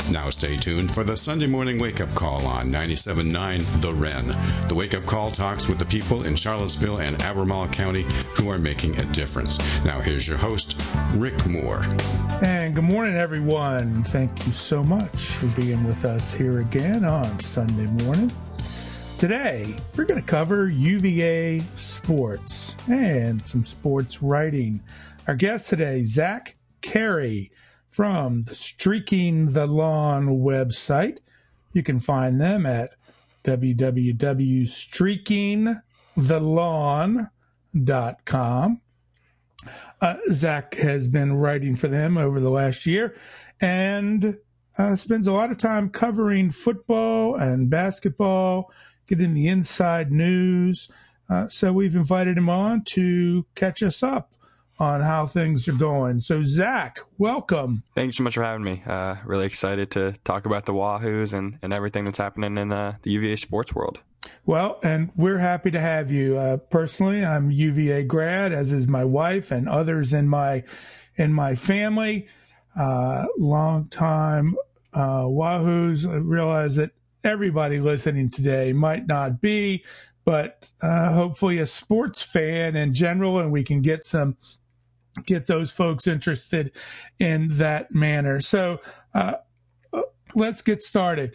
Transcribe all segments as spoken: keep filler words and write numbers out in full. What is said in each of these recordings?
Now stay tuned for the Sunday morning wake-up call on ninety-seven point nine The Wren. The wake-up call talks with the people in Charlottesville and Albemarle County who are making a difference. Now here's your host, Rick Moore. And good morning, everyone. Thank you so much for being with us here again on Sunday morning. Today, we're going to cover U V A sports and some sports writing. Our guest today, Zach Carey from the Streaking the Lawn website. You can find them at w w w dot streaking the lawn dot com. Uh, Zach has been writing for them over the last year and uh, spends a lot of time covering football and basketball, getting the inside news. Uh, so we've invited him on to catch us up on how things are going. So, Zach, welcome. Thanks so much for having me. Uh, really excited to talk about the Wahoos and, and everything that's happening in uh, the U V A sports world. Well, and we're happy to have you. Uh, personally, I'm U V A grad, as is my wife and others in my in my family. Uh, long time uh, Wahoos. I realize that everybody listening today might not be, but uh, hopefully a sports fan in general, and we can get some get those folks interested in that manner. So uh, let's get started.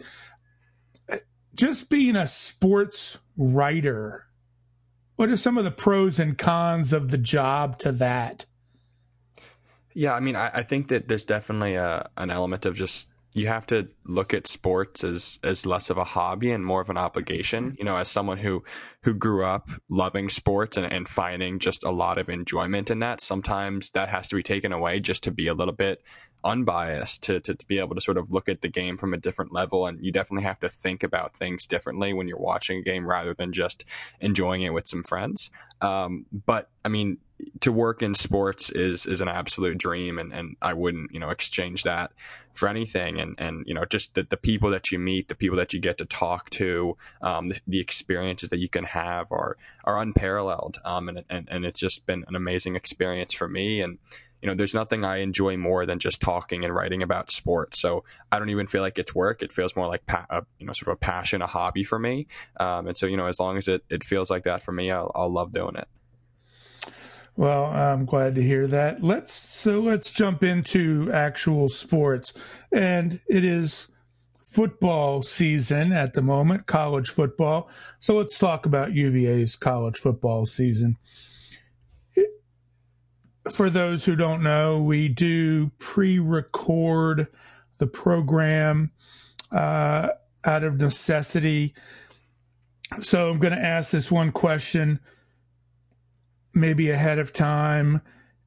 Just being a sports writer, what are some of the pros and cons of the job to that? Yeah, I mean, I, I think that there's definitely a, an element of just you have to look at sports as as less of a hobby and more of an obligation. You know, as someone who who grew up loving sports and, and finding just a lot of enjoyment in that, sometimes that has to be taken away just to be a little bit unbiased, to, to, to be able to sort of look at the game from a different level. And you definitely have to think about things differently when you're watching a game rather than just enjoying it with some friends. Um, but I mean, to work in sports is is an absolute dream, and, and I wouldn't, you know, exchange that for anything. And, and you know, just the, the people that you meet, the people that you get to talk to, um, the, the experiences that you can have are are unparalleled. Um, and, and, and it's just been an amazing experience for me. And you know, there's nothing I enjoy more than just talking and writing about sports. So I don't even feel like it's work. It feels more like, pa- a, you know, sort of a passion, a hobby for me. Um, and so, you know, as long as it, it feels like that for me, I'll, I'll love doing it. Well, I'm glad to hear that. Let's so let's jump into actual sports. And it is football season at the moment, college football. So let's talk about U V A's college football season. For those who don't know, we do pre-record the program uh, out of necessity. So I'm going to ask this one question maybe ahead of time.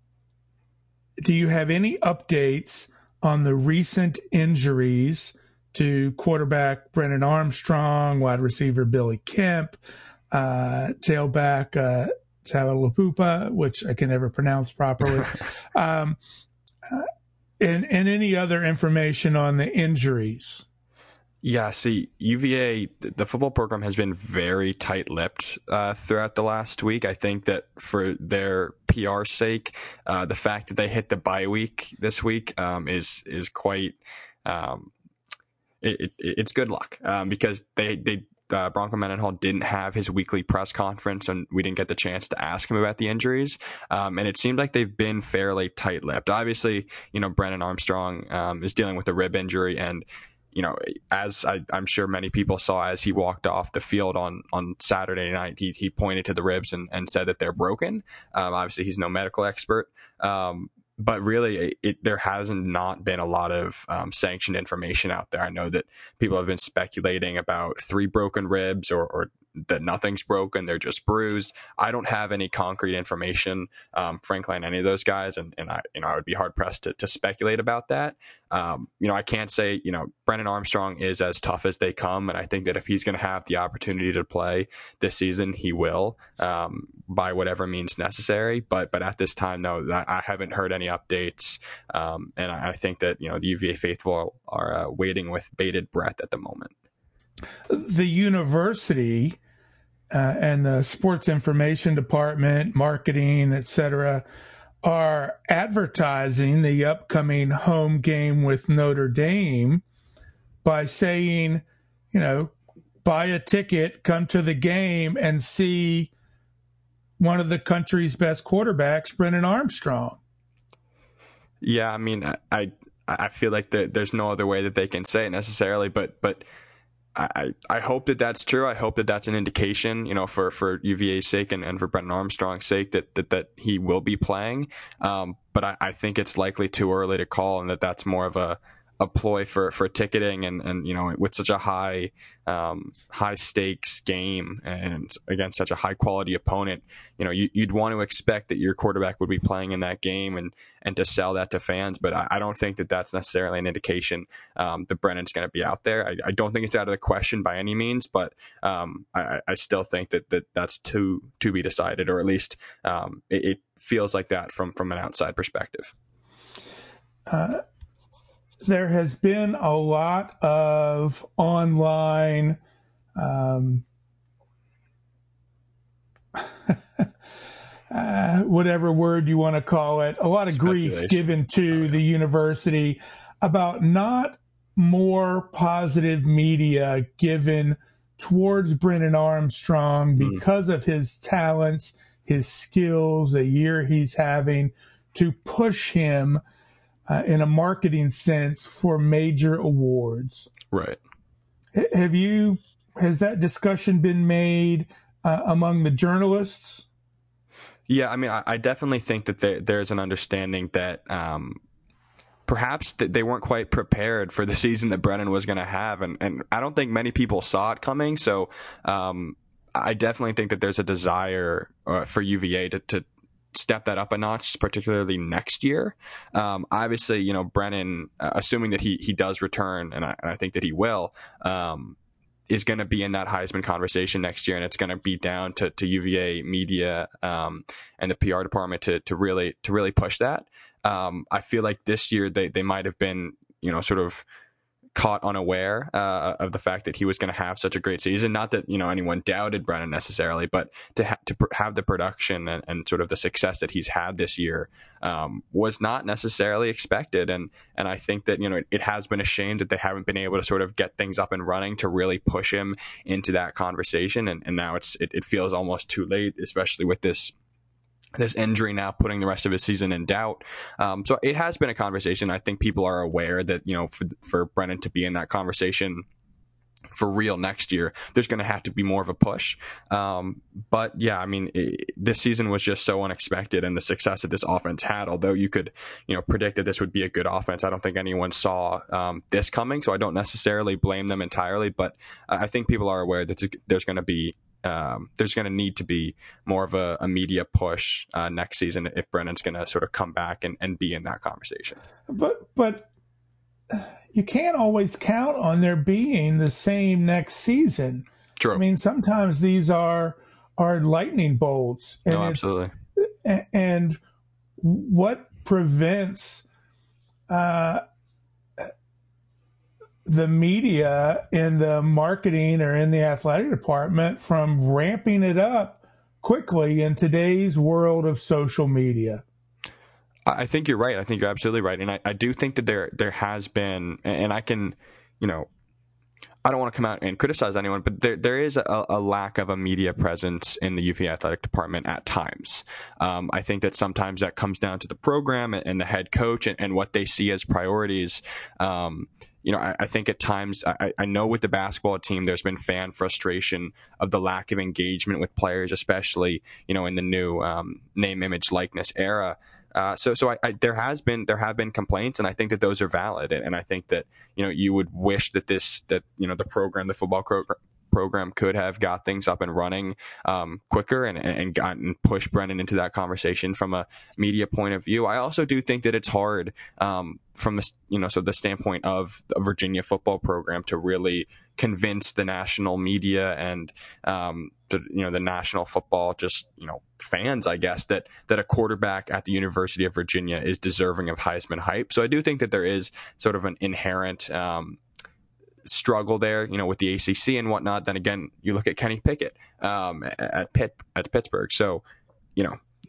Do you have any updates on the recent injuries to quarterback Brennan Armstrong, wide receiver Billy Kemp, uh, tailback uh Tagovailoa, which I can never pronounce properly, um, uh, and, and any other information on the injuries? Yeah, see, U V A, the football program has been very tight-lipped uh, throughout the last week. I think that for their P R sake, uh, the fact that they hit the bye week this week um, is is quite um, it, it, it's good luck um, because they they. Uh, Bronco Mendenhall didn't have his weekly press conference, and we didn't get the chance to ask him about the injuries. Um, and it seemed like they've been fairly tight-lipped. Obviously, you know, Brennan Armstrong um, is dealing with a rib injury, and you know, as I, I'm sure many people saw as he walked off the field on, on Saturday night, he he pointed to the ribs and, and said that they're broken. Um, obviously, he's no medical expert. Um, But really, it, it, there hasn't not been a lot of um, sanctioned information out there. I know that people have been speculating about three broken ribs or, or that nothing's broken, they're just bruised. I don't have any concrete information, um, frankly, on any of those guys, and, and I, you know, I would be hard pressed to, to speculate about that. Um, you know, I can't say, you know, Brennan Armstrong is as tough as they come, and I think that if he's going to have the opportunity to play this season, he will, um, by whatever means necessary. But but at this time, no, I haven't heard any updates, um, and I think that, you know, the U V A faithful are uh, waiting with bated breath at the moment. The university uh, and the sports information department, marketing, et cetera, are advertising the upcoming home game with Notre Dame by saying, you know, buy a ticket, come to the game, and see one of the country's best quarterbacks, Brennan Armstrong. Yeah, I mean, I I feel like the, there's no other way that they can say it necessarily, but but I I hope that that's true. I hope that that's an indication, you know, for, for U V A's sake and, and for Brennan Armstrong's sake that that, that he will be playing. Um, but I, I think it's likely too early to call, and that that's more of a a ploy for, for ticketing, and, and, you know, with such a high, um, high stakes game and against such a high quality opponent, you know, you, you'd want to expect that your quarterback would be playing in that game and, and to sell that to fans. But I, I don't think that that's necessarily an indication, um, that Brennan's going to be out there. I, I don't think it's out of the question by any means, but, um, I, I still think that, that that's to, to be decided, or at least, um, it, it feels like that from, from an outside perspective. Uh, There has been a lot of online um, uh, whatever word you want to call it, a lot of grief given to the university about not more positive media given towards Brennan Armstrong because mm. of his talents, his skills, the year he's having, to push him Uh, in a marketing sense for major awards. Right. H- have you, has that discussion been made uh, among the journalists? Yeah, I mean, I, I definitely think that there, there's an understanding that um, perhaps that they weren't quite prepared for the season that Brennan was going to have. And, and I don't think many people saw it coming. So um, I definitely think that there's a desire uh, for U V A to, to step that up a notch, particularly next year. Um, obviously, you know, Brennan, uh, assuming that he he does return, and I, and I think that he will, um, is going to be in that Heisman conversation next year, and it's going to be down to, to U V A media um, and the P R department to to really to really push that. Um, I feel like this year they they might have been, you know, sort of caught unaware uh, of the fact that he was going to have such a great season. Not that, you know, anyone doubted Brennan necessarily, but to, ha- to pr- have the production and, and sort of the success that he's had this year um, was not necessarily expected. And and I think that, you know, it, it has been a shame that they haven't been able to sort of get things up and running to really push him into that conversation. And, and now it's it, it feels almost too late, especially with this this injury now putting the rest of his season in doubt. Um, so it has been a conversation. I think people are aware that, you know, for, for Brennan to be in that conversation for real next year, there's going to have to be more of a push. Um, but yeah, I mean, it, this season was just so unexpected, and the success that this offense had, although you could, you know, predict that this would be a good offense, I don't think anyone saw um, this coming. So I don't necessarily blame them entirely, but I think people are aware that there's going to be Um, there's going to need to be more of a, a media push uh, next season if Brennan's going to sort of come back and, and be in that conversation. But but you can't always count on there being the same next season. True. I mean, sometimes these are are lightning bolts. And no, absolutely. And what prevents uh, the media in the marketing or in the athletic department from ramping it up quickly in today's world of social media? I think you're right. I think you're absolutely right. And I, I do think that there there has been, and I can, you know, I don't want to come out and criticize anyone, but there there is a, a lack of a media presence in the U V A athletic department at times. Um, I think that sometimes that comes down to the program and, and the head coach and, and what they see as priorities. Um, You know, I, I think at times, I, I know with the basketball team, there's been fan frustration of the lack of engagement with players, especially, you know, in the new um, name, image, likeness era. Uh, so, so I, I, there has been, there have been complaints, and I think that those are valid. And, and I think that, you know, you would wish that this, that, you know, the program, the football pro- program could have got things up and running um, quicker and, and gotten pushed Brennan into that conversation from a media point of view. I also do think that it's hard um, from the, you know, so the standpoint of the Virginia football program to really convince the national media and um, the, you know, the national football, just, you know, fans, I guess, that, that a quarterback at the University of Virginia is deserving of Heisman hype. So I do think that there is sort of an inherent um, struggle there, you know, with the A C C and whatnot. Then again, you look at Kenny Pickett um, at Pitt, at Pittsburgh. So, you know,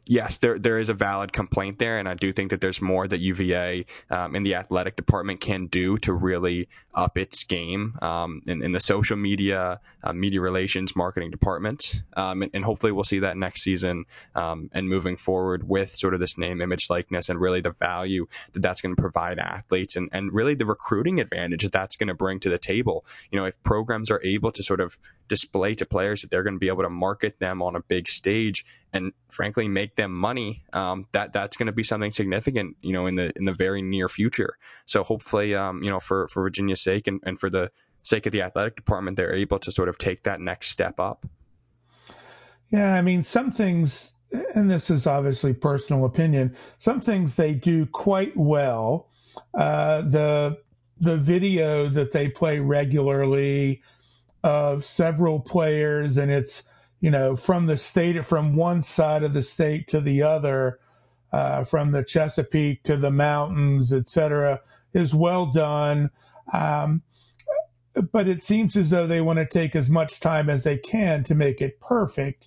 yes, there there is a valid complaint there, and I do think that there's more that U V A um, in the athletic department can do to really up its game um, in, in the social media, uh, media relations, marketing departments, um, and, and hopefully we'll see that next season um, and moving forward with sort of this name, image, likeness, and really the value that that's going to provide athletes, and, and really the recruiting advantage that that's going to bring to the table. You know, if programs are able to sort of display to players that they're going to be able to market them on a big stage and frankly make them money, um, that that's going to be something significant, you know, in the in the very near future. So hopefully, um, you know, for, for Virginia's sake and, and for the sake of the athletic department, they're able to sort of take that next step up. Yeah, I mean, some things, and this is obviously personal opinion, some things they do quite well. Uh, the the video that they play regularly of several players, and it's, you know, from the state, from one side of the state to the other, uh, from the Chesapeake to the mountains, et cetera, is well done. Um, but it seems as though they want to take as much time as they can to make it perfect.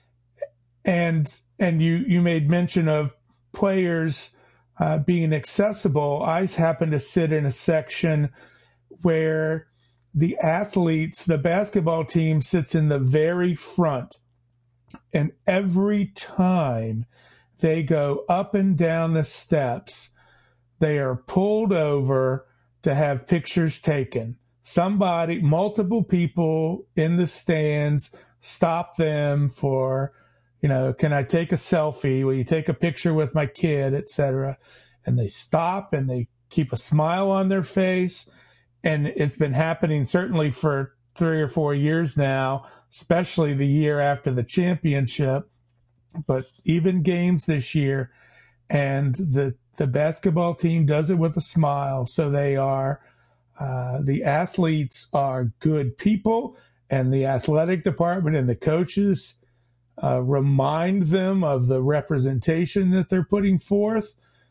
And and you, you made mention of players uh, being accessible. I happen to sit in a section where the athletes, the basketball team sits in the very front. And every time they go up and down the steps, they are pulled over to have pictures taken. Somebody, multiple people in the stands stop them for, you know, can I take a selfie? Will you take a picture with my kid, et cetera? And they stop and they keep a smile on their face. And it's been happening certainly for three or four years now, especially the year after the championship, but even games this year. And the the basketball team does it with a smile. So they are, uh, the athletes are good people, and the athletic department and the coaches uh, remind them of the representation that they're putting forth.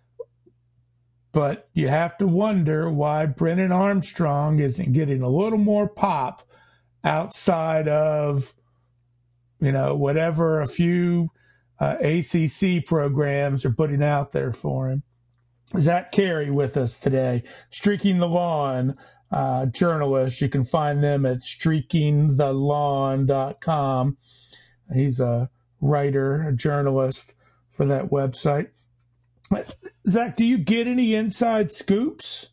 But you have to wonder why Brennan Armstrong isn't getting a little more pop outside of, you know, whatever a few uh, A C C programs are putting out there for him. Zach Carey with us today, Streaking the Lawn uh, journalist. You can find them at streaking the lawn dot com. He's a writer, a journalist for that website. Zach, do you get any inside scoops?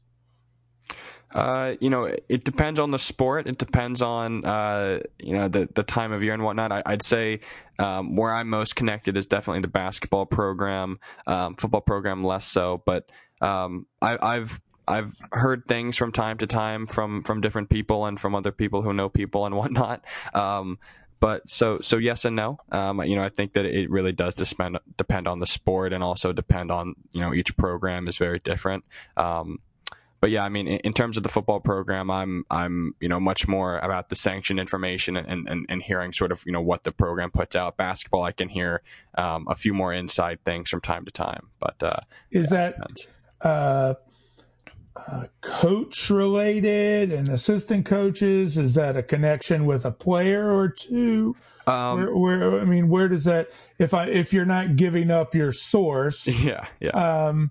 Uh, you know, it depends on the sport. It depends on, uh, you know, the, the time of year and whatnot. I, I'd say um, where I'm most connected is definitely the basketball program, um, football program less so. But um, I, I've I've heard things from time to time from, from different people and from other people who know people and whatnot. Um, But so so yes and no. Um, you know, I think that it really does depend depend on the sport, and also depend on, you know, each program is very different. Um, but yeah, I mean, in, in terms of the football program, I'm I'm you know much more about the sanctioned information and, and, and hearing sort of, you know, what the program puts out. Basketball, I can hear um, a few more inside things from time to time. But uh, is yeah, that uh, uh, coach related and assistant coaches? Is that a connection with a player or two? Um, where, where I mean, where does that? If I if you're not giving up your source, yeah, yeah. Um,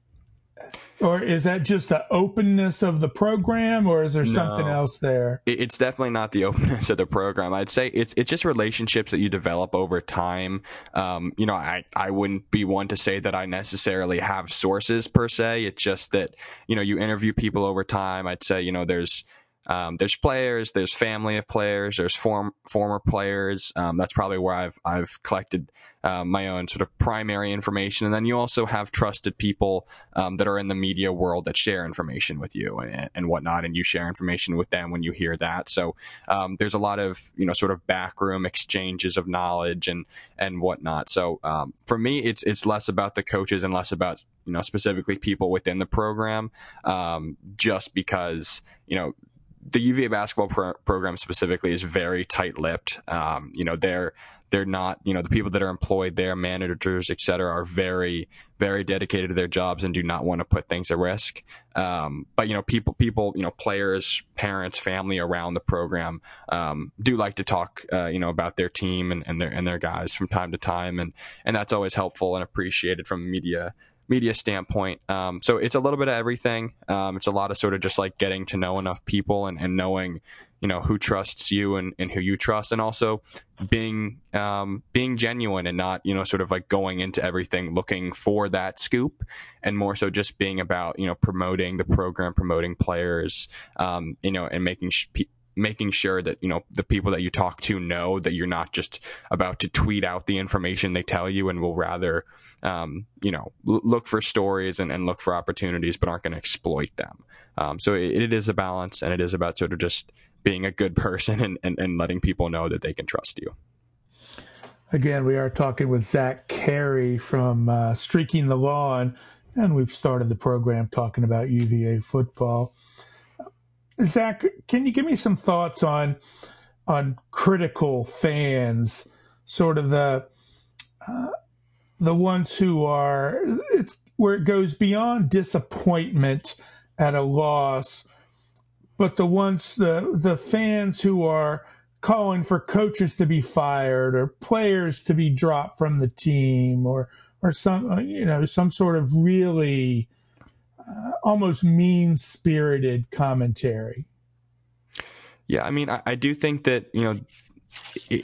or is that just the openness of the program, or is there No, something else there? It's definitely not the openness of the program. I'd say it's it's just relationships that you develop over time. Um, you know, I, I wouldn't be one to say that I necessarily have sources per se. It's just that, you know, you interview people over time. I'd say, you know, there's Um, there's players, there's family of players, there's form, former players. Um, that's probably where I've I've collected uh, my own sort of primary information. And then you also have trusted people um, that are in the media world that share information with you and, and whatnot, and you share information with them when you hear that. So um, there's a lot of, you know, sort of backroom exchanges of knowledge and and whatnot. So um, for me, it's it's less about the coaches and less about, you know, specifically people within the program, um, just because, you know, the U V A basketball pro- program specifically is very tight-lipped. Um, you know, they're they're not, you know, the people that are employed there, managers, et cetera, are very, very dedicated to their jobs and do not want to put things at risk. Um, but, you know, people, people, you know, players, parents, family around the program um, do like to talk, uh, you know, about their team and, and their and their guys from time to time. And, and that's always helpful and appreciated from a media media standpoint. Um, so it's a little bit of everything. Um, it's a lot of sort of just like getting to know enough people and, and knowing, you know, who trusts you and, and who you trust, and also being um, being genuine and not, you know, sort of like going into everything looking for that scoop, and more so just being about, you know, promoting the program, promoting players, um, you know, and making sh- pe- making sure that, you know, the people that you talk to know that you're not just about to tweet out the information they tell you, and will rather, um, you know, l- look for stories and, and look for opportunities, but aren't going to exploit them. Um, so it, it is a balance, and it is about sort of just being a good person and, and, and letting people know that they can trust you. Again, we are talking with Zach Carey from uh, Streaking the Lawn, and we've started the program talking about U V A football. Zach, can you give me some thoughts on on critical fans, sort of the uh, the ones who are, it's where it goes beyond disappointment at a loss, but the ones, the the fans who are calling for coaches to be fired or players to be dropped from the team, or or some, you know, some sort of really uh, almost mean-spirited commentary. Yeah, I mean, I, I do think that, you know, it,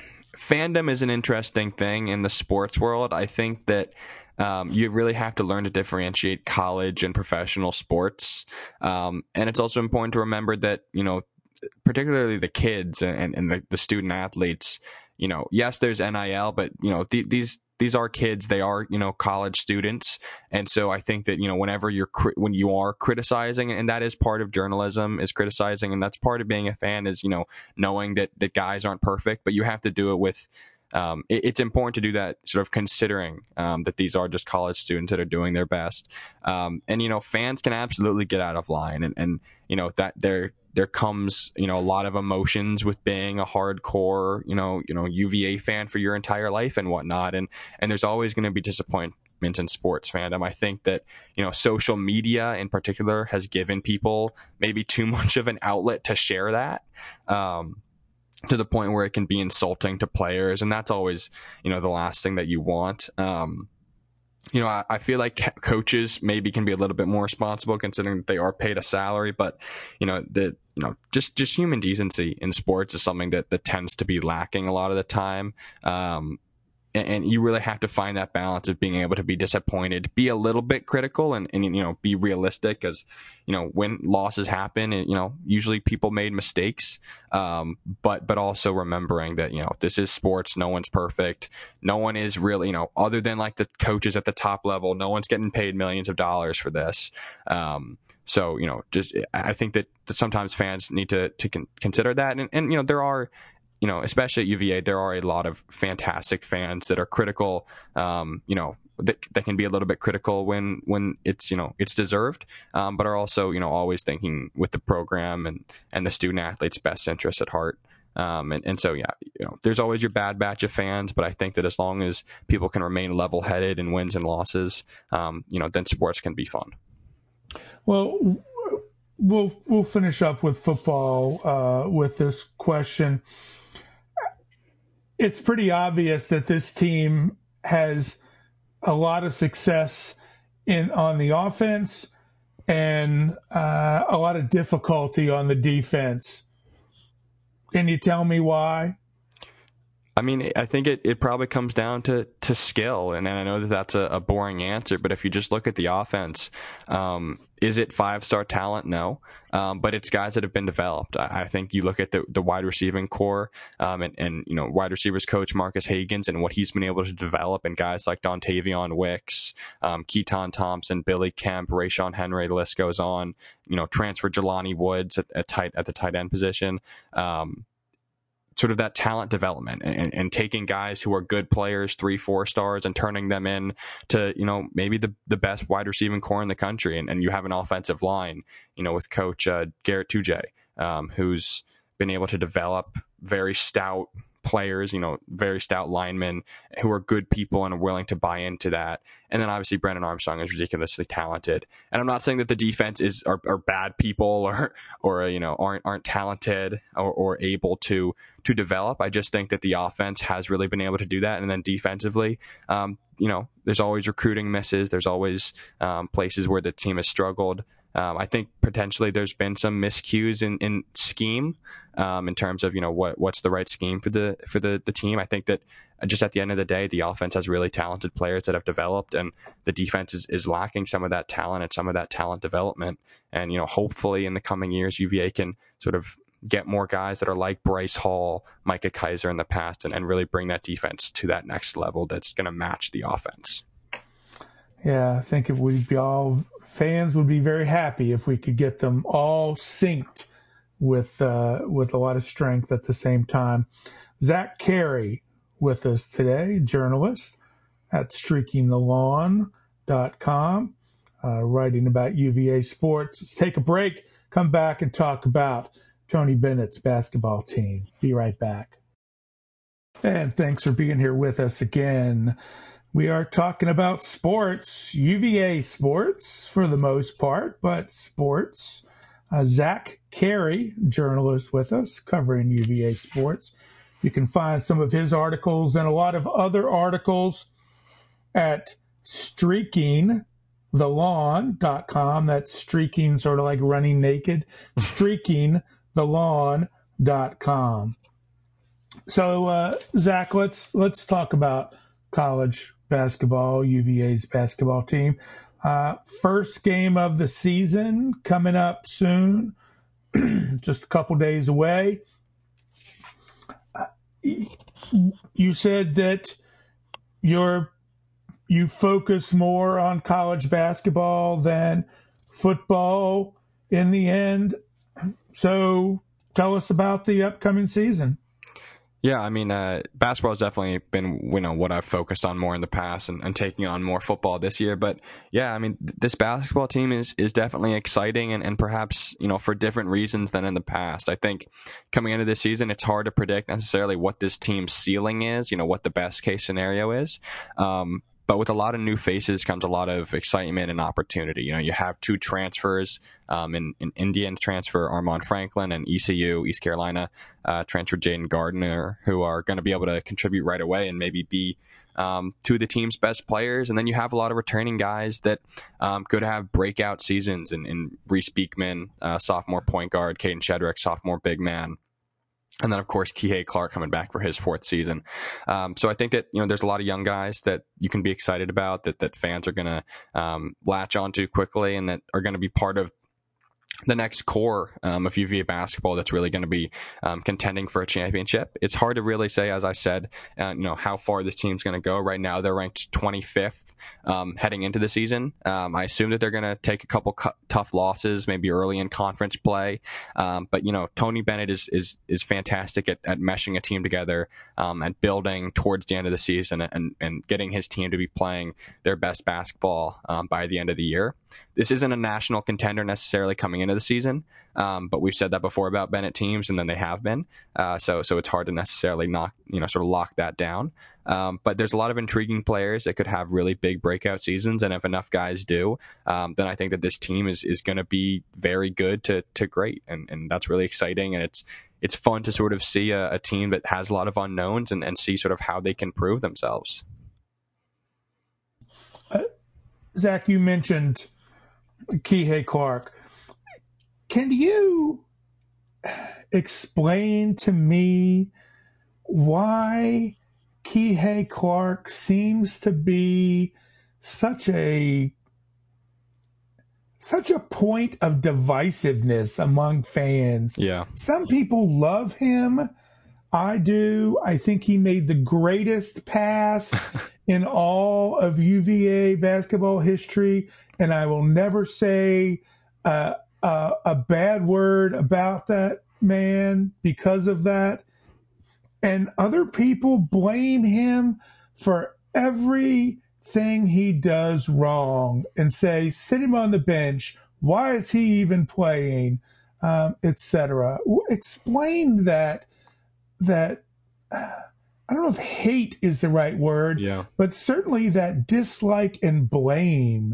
fandom is an interesting thing in the sports world. I think that um, you really have to learn to differentiate college and professional sports. Um, and it's also important to remember that, you know, particularly the kids and, and the, the student athletes, you know, yes, there's N I L, but, you know, th- these these are kids. They are, you know, college students. And so I think that, you know, whenever you're, when you are criticizing, and that is part of journalism, is criticizing, and that's part of being a fan, is, you know, knowing that, that guys aren't perfect, but you have to do it with, um, it, it's important to do that sort of considering um, that these are just college students that are doing their best. Um, and, you know, fans can absolutely get out of line, and, and you know, that they're, there comes, you know, a lot of emotions with being a hardcore, you know, you know, U V A fan for your entire life and whatnot. And, and there's always going to be disappointment in sports fandom. I think that, you know, social media in particular has given people maybe too much of an outlet to share that, um, to the point where it can be insulting to players. And that's always, you know, the last thing that you want. Um, You know, I, I feel like coaches maybe can be a little bit more responsible, considering that they are paid a salary. But, you know, the you know just just human decency in sports is something that, that tends to be lacking a lot of the time. Um, and, and you really have to find that balance of being able to be disappointed, be a little bit critical, and, and you know, be realistic, because, you know, when losses happen, and, you know, usually people made mistakes. Um, but but also remembering that, you know, this is sports. No one's perfect. No one is really, you know, other than like the coaches at the top level, no one's getting paid millions of dollars for this. Um, so, you know, just I think that, that sometimes fans need to to con- consider that. And, and, you know, there are, you know, especially at U V A, there are a lot of fantastic fans that are critical, um, you know, that, that can be a little bit critical when, when it's, you know, it's deserved, um, but are also, you know, always thinking with the program and, and the student athlete's best interests at heart. Um, and, and so, yeah, you know, there's always your bad batch of fans, but I think that as long as people can remain level headed in wins and losses, um, you know, then sports can be fun. Well, we'll, we'll finish up with football, uh, with this question. It's pretty obvious that this team has a lot of success in on the offense and uh, a lot of difficulty on the defense. Can you tell me why? I mean, I think it, it probably comes down to, to skill, and, and I know that that's a, a boring answer, but if you just look at the offense, um, is it five-star talent? No, um, but it's guys that have been developed. I, I think you look at the, the wide receiving core, um, and, and, you know, wide receivers coach Marcus Hagans and what he's been able to develop, and guys like Dontavion Wicks, um, Keaton Thompson, Billy Kemp, Rayshon Henry, the list goes on, you know, transfer Jelani Woods at, at, tight, at the tight end position. Um, sort of that talent development and, and taking guys who are good players, three, four stars, and turning them in to, you know, maybe the, the best wide receiving core in the country. And, and you have an offensive line, you know, with coach uh, Garrett Tujague. um, who's been able to develop very stout players, you know, very stout linemen who are good people and are willing to buy into that. And then obviously Brennan Armstrong is ridiculously talented. And I'm not saying that the defense is are, are bad people or or you know aren't aren't talented or, or able to to develop. I just think that the offense has really been able to do that. And then defensively, um, you know, there's always recruiting misses. There's always um, places where the team has struggled. Um, I think potentially there's been some miscues in, in scheme um, in terms of, you know, what what's the right scheme for the for the, the team. I think that just at the end of the day, the offense has really talented players that have developed, and the defense is, is lacking some of that talent and some of that talent development. And, you know, hopefully in the coming years, U V A can sort of get more guys that are like Bryce Hall, Micah Kaiser in the past, and, and really bring that defense to that next level that's going to match the offense. Yeah, I think it would be all fans would be very happy if we could get them all synced with uh, with a lot of strength at the same time. Zach Carey with us today, journalist at streaking the lawn dot com, uh, writing about U V A sports. Let's take a break, come back and talk about Tony Bennett's basketball team. Be right back. And thanks for being here with us again. We are talking about sports, U V A sports for the most part, but sports. Uh, Zach Carey, journalist with us, covering U V A sports. You can find some of his articles and a lot of other articles at streaking the lawn dot com. That's streaking, sort of like running naked, streaking the lawn dot com. So, uh, Zach, let's let's talk about college basketball, U V A's basketball team. Uh, first game of the season coming up soon, just a couple days away. Uh, you said that you're you focus more on college basketball than football in the end. So tell us about the upcoming season. Yeah, I mean, uh, basketball has definitely been, you know, what I've focused on more in the past, and, and taking on more football this year. But yeah, I mean, th- this basketball team is is definitely exciting, and, and perhaps, you know, for different reasons than in the past. I think coming into this season, it's hard to predict necessarily what this team's ceiling is, you know, what the best case scenario is. Um, But with a lot of new faces comes a lot of excitement and opportunity. You know, you have two transfers, um, in, in Indiana transfer Armand Franklin, and E C U, East Carolina, uh, transfer Jaden Gardner, who are going to be able to contribute right away and maybe be um, two of the team's best players. And then you have a lot of returning guys that um, could have breakout seasons in, in Reese Beekman, uh, sophomore point guard, Caden Shedrick, sophomore big man. And then, of course, Kihei Clark coming back for his fourth season. Um, so I think that, you know, there's a lot of young guys that you can be excited about, that, that fans are going to um, latch onto quickly, and that are going to be part of the next core um, of U V A basketball that's really going to be um, contending for a championship. It's hard to really say, as I said, uh, you know, how far this team's going to go. Right now, they're ranked twenty-fifth um, heading into the season. Um, I assume that they're going to take a couple cu- tough losses, maybe early in conference play. Um, but, you know, Tony Bennett is is is fantastic at, at meshing a team together, um, and building towards the end of the season, and, and getting his team to be playing their best basketball um, by the end of the year. This isn't a national contender necessarily coming into the season, um, but we've said that before about Bennett teams, and then they have been. Uh, so, so it's hard to necessarily knock, you know, sort of lock that down. Um, but there's a lot of intriguing players that could have really big breakout seasons, and if enough guys do, um, then I think that this team is is going to be very good to to great, and and that's really exciting, and it's it's fun to sort of see a, a team that has a lot of unknowns, and, and see sort of how they can prove themselves. Uh, Zach, you mentioned Kihei Clark. Can you explain to me why Kihei Clark seems to be such a such a point of divisiveness among fans? Yeah. Some people love him. I do. I think he made the greatest pass in all of U V A basketball history, and I will never say uh, uh, a bad word about that man because of that. And other people blame him for everything he does wrong and say, sit him on the bench. Why is he even playing? um, et cetera. Explain that, that, uh, I don't know if hate is the right word, yeah. but certainly that dislike and blame.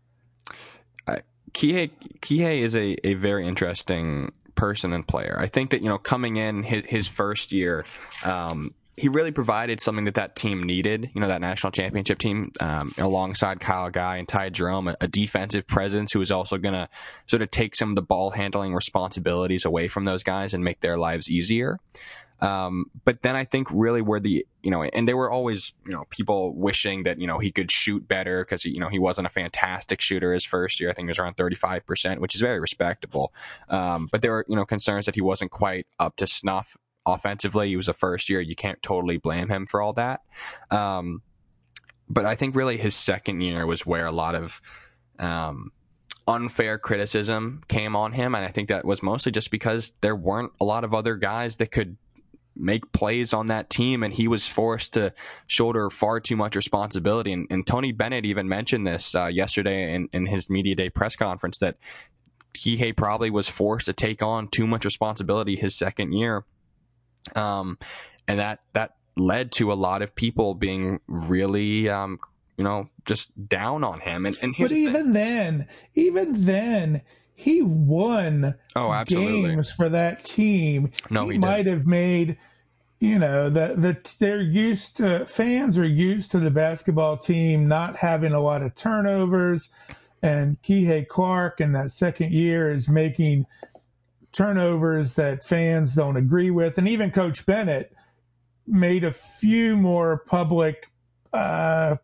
Uh, Kihei, Kihei is a, a very interesting person and player. I think that, you know, coming in his, his first year, um, he really provided something that that team needed, you know, that national championship team, um, alongside Kyle Guy and Ty Jerome, a, a defensive presence who was also going to sort of take some of the ball handling responsibilities away from those guys and make their lives easier. Um, but then I think really where the, you know, and there were always, you know, people wishing that, you know, he could shoot better because, you know, he wasn't a fantastic shooter his first year. I think it was around thirty-five percent, which is very respectable. Um, but there were, you know, concerns that he wasn't quite up to snuff offensively. He was a first year. You can't totally blame him for all that. Um, but I think really his second year was where a lot of, um, unfair criticism came on him. And I think that was mostly just because there weren't a lot of other guys that could make plays on that team, and he was forced to shoulder far too much responsibility. And, and Tony Bennett even mentioned this uh, yesterday in, in his media day press conference, that Kihei probably was forced to take on too much responsibility his second year. Um, and that, that led to a lot of people being really, um, you know, just down on him. And, and but even then, even then, he won oh, absolutely. games for that team. No, he, he might have made, you know, the the they're used to, fans are used to the basketball team not having a lot of turnovers, and Kihei Clark in that second year is making turnovers that fans don't agree with. And even Coach Bennett made a few more public uh,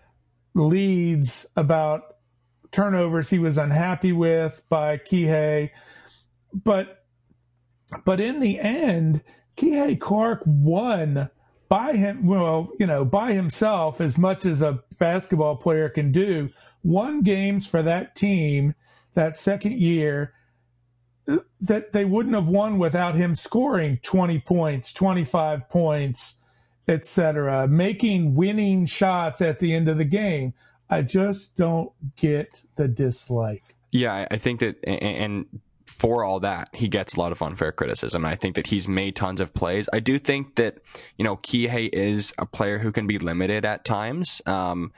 leads about turnovers he was unhappy with by Kihei. But but in the end, Kihei Clark won by him, well, you know, by himself, as much as a basketball player can do, won games for that team that second year that they wouldn't have won without him scoring twenty points, twenty-five points, et cetera, making winning shots at the end of the game. I just don't get the dislike. Yeah, I think that, and for all that, he gets a lot of unfair criticism. I think that he's made tons of plays. I do think that, you know, Kihei is a player who can be limited at times, um,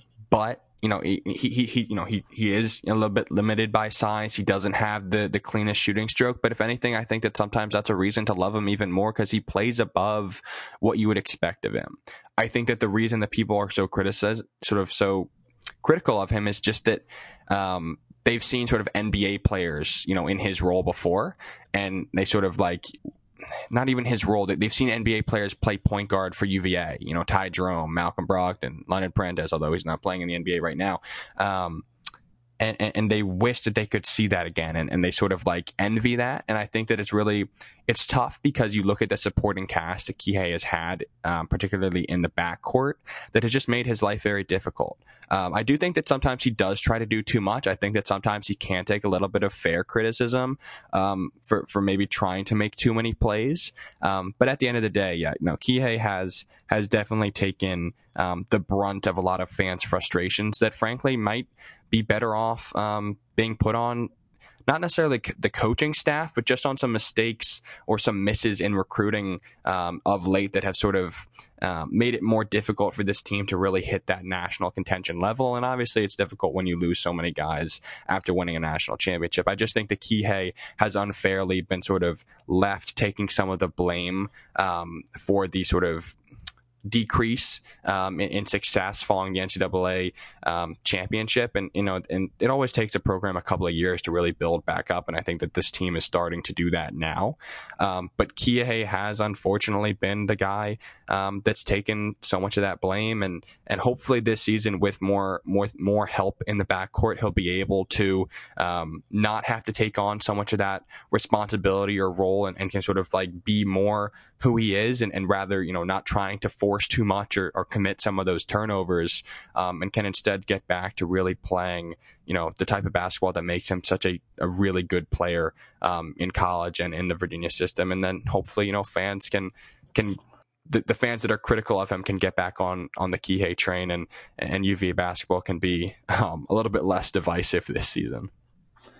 but you know, he, he, he, you know, he, he is a little bit limited by size. He doesn't have the, the cleanest shooting stroke, but if anything, I think that sometimes that's a reason to love him even more because he plays above what you would expect of him. I think that the reason that people are so criticized, sort of so critical of him, is just that, um, they've seen sort of N B A players, you know, in his role before, and they sort of like, not even his role. They've seen N B A players play point guard for U V A, you know, Ty Jerome, Malcolm Brogdon, Leonard Prendez, although he's not playing in the N B A right now. Um, and, and, and they wish that they could see that again. And, and they sort of like envy that. And I think that it's really, it's tough because you look at the supporting cast that Kihei has had, um, particularly in the backcourt, that has just made his life very difficult. Um, I do think that sometimes he does try to do too much. I think that sometimes he can take a little bit of fair criticism, um, for, for maybe trying to make too many plays. Um, but at the end of the day, yeah, no, Kihei has, has definitely taken, um, the brunt of a lot of fans' frustrations that frankly might be better off, um, being put on not necessarily the coaching staff, but just on some mistakes or some misses in recruiting, um, of late that have sort of, um, made it more difficult for this team to really hit that national contention level. And obviously it's difficult when you lose so many guys after winning a national championship. I just think that Kihei has unfairly been sort of left taking some of the blame, um, for the sort of decrease um, in, in success following the N C double A um, championship. And, you know, and it always takes a program a couple of years to really build back up. And I think that this team is starting to do that now. Um, but Kihei has unfortunately been the guy um, that's taken so much of that blame. And, and hopefully this season with more, more, more help in the backcourt, he'll be able to um, not have to take on so much of that responsibility or role and, and can sort of like be more who he is and, and rather, you know, not trying to force too much or, or commit some of those turnovers, um, and can instead get back to really playing, you know, the type of basketball that makes him such a, a really good player um, in college and in the Virginia system. And then hopefully, you know, fans can, can the, the fans that are critical of him can get back on, on the Kihei train, and, and U V A basketball can be um, a little bit less divisive this season.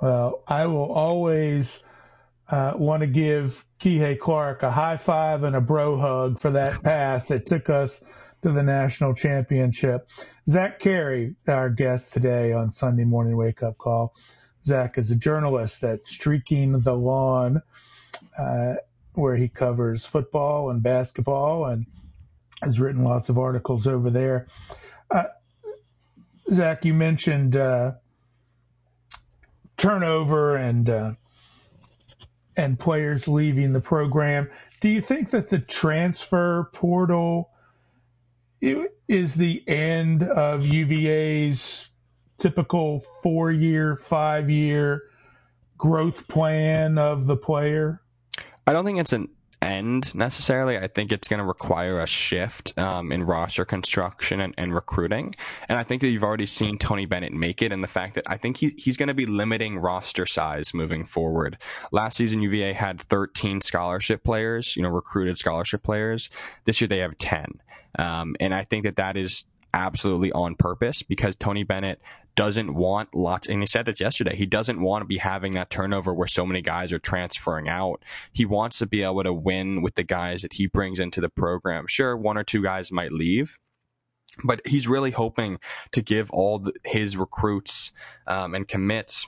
Well, I will always uh, want to give Kihei Clark a high five and a bro hug for that pass that took us to the national championship. Zach Carey, our guest today on Sunday Morning Wake Up Call. Zach is a journalist at Streaking the Lawn, uh, where he covers football and basketball and has written lots of articles over there. Uh, Zach, you mentioned uh, turnover and uh, and players leaving the program. Do you think that the transfer portal is the end of U V A's typical four-year, five-year growth plan of the player? I don't think it's an end necessarily. I think it's going to require a shift um, in roster construction and, and recruiting. And I think that you've already seen Tony Bennett make it, and the fact that I think he, he's going to be limiting roster size moving forward. Last season, U V A had thirteen scholarship players, you know, recruited scholarship players. This year they have ten. Um, and I think that that is absolutely on purpose, because Tony Bennett doesn't want lots, and he said this yesterday, he doesn't want to be having that turnover where so many guys are transferring out. He wants to be able to win with the guys that he brings into the program. Sure, one or two guys might leave, but he's really hoping to give all the, his recruits um, and commits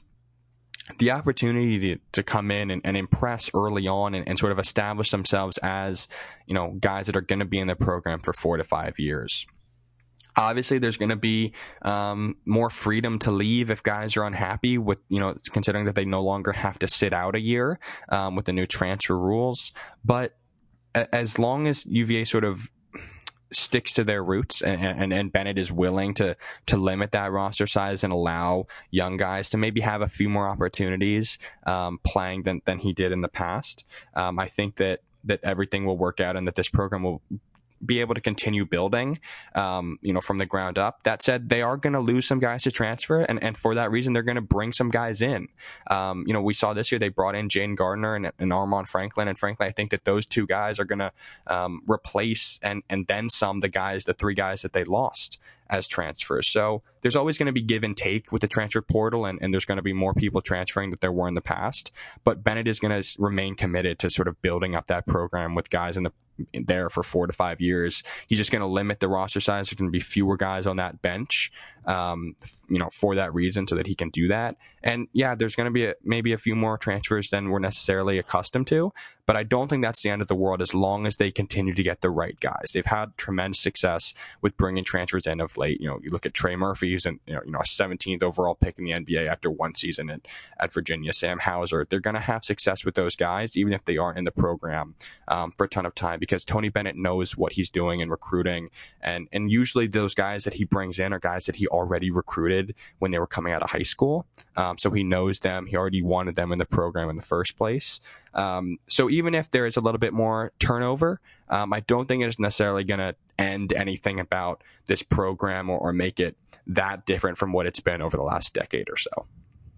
the opportunity to, to come in and, and impress early on and, and sort of establish themselves as, you know, guys that are going to be in the program for four to five years. Obviously, there's going to be um, more freedom to leave if guys are unhappy with, you know, considering that they no longer have to sit out a year um, with the new transfer rules. But a- as long as U V A sort of sticks to their roots and, and, and Bennett is willing to to limit that roster size and allow young guys to maybe have a few more opportunities um, playing than, than he did in the past, um, I think that, that everything will work out and that this program will be able to continue building, um, you know, from the ground up. That said, they are going to lose some guys to transfer, and, and for that reason, they're going to bring some guys in. Um, you know, we saw this year they brought in Jane Gardner and, and Armand Franklin, and frankly, I think that those two guys are going to um, replace and and then some the guys, the three guys that they lost as transfers. So there's always going to be give and take with the transfer portal, and, and there's going to be more people transferring that there were in the past. But Bennett is going to remain committed to sort of building up that program with guys in the in there for four to five years. He's just going to limit the roster size. There's going to be fewer guys on that bench, um, you know, for that reason, so that he can do that. And yeah, there's going to be a, maybe a few more transfers than we're necessarily accustomed to, but I don't think that's the end of the world as long as they continue to get the right guys. They've had tremendous success with bringing transfers in of late. You know, you look at Trey Murphy, who's an, you know, you know, a seventeenth overall pick in the N B A after one season at, at Virginia. Sam Hauser. They're going to have success with those guys, even if they aren't in the program um, for a ton of time, because Tony Bennett knows what he's doing in recruiting. And, and usually those guys that he brings in are guys that he already recruited when they were coming out of high school. Um, so he knows them. He already wanted them in the program in the first place. Um, so even if there is a little bit more turnover, um, I don't think it's necessarily going to end anything about this program or, or make it that different from what it's been over the last decade or so.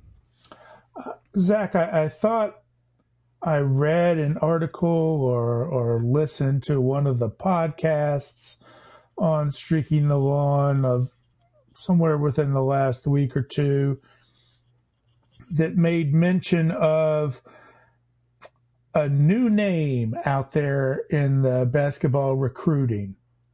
Uh, Zach, I, I thought I read an article or or listened to one of the podcasts on Streaking the Lawn of somewhere within the last week or two that made mention of a new name out there in the basketball recruiting.